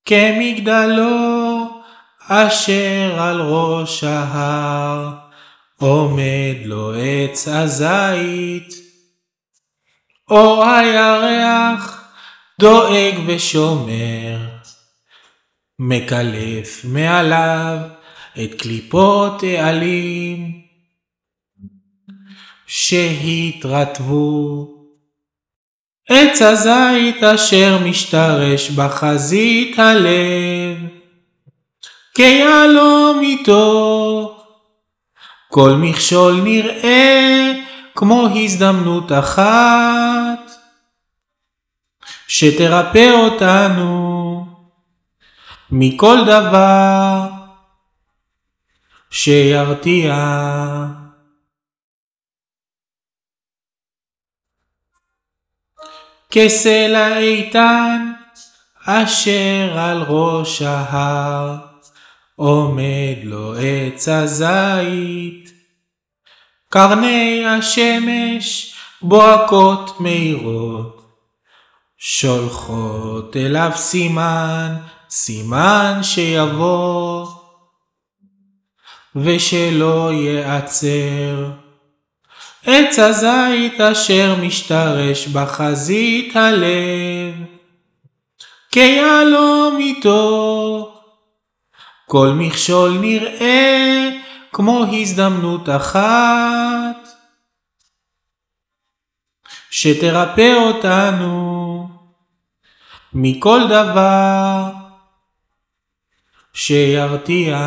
כמגדלו אשר על ראש ההר, עומד לו עץ הזית. אור הירח דואג ושומר, מקלף מעליו את קליפות העלים שהתרטבו. עץ הזית אשר משתרש בחזית הלב, כיהלום איתו. כל מכשול נראה כמו הזדמנות אחת, שתרפא אותנו מכל דבר שירתיע. כסלע איתן אשר על ראש ההר, עומד לו עץ הזית. קרני השמש בוהקות מהירות, שולחות אליו סימן שיבוא ושלא ייעצר. עץ הזית אשר משתרש בחזית הלב, כיהלום איתו. כל מכשול נראה כמו הזדמנות אחת, שתרפא אותנו מכל דבר שירתיע.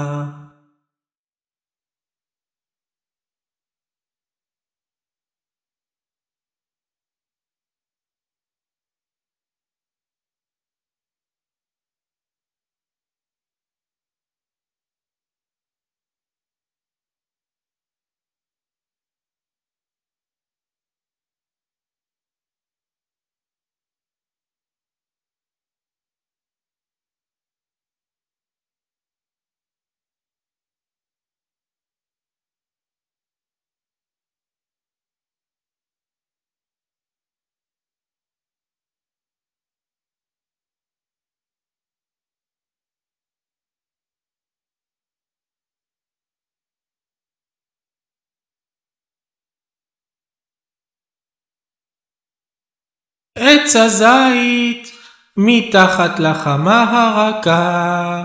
עץ הזית מתחת לחמה הרכה,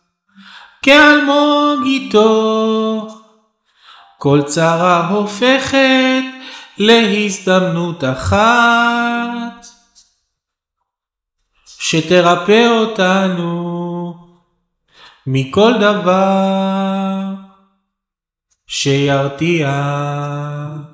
כאלמוג איתו. כל צרה הופכת להזדמנות אחת, שתרפא אותנו מכל דבר שירתיע.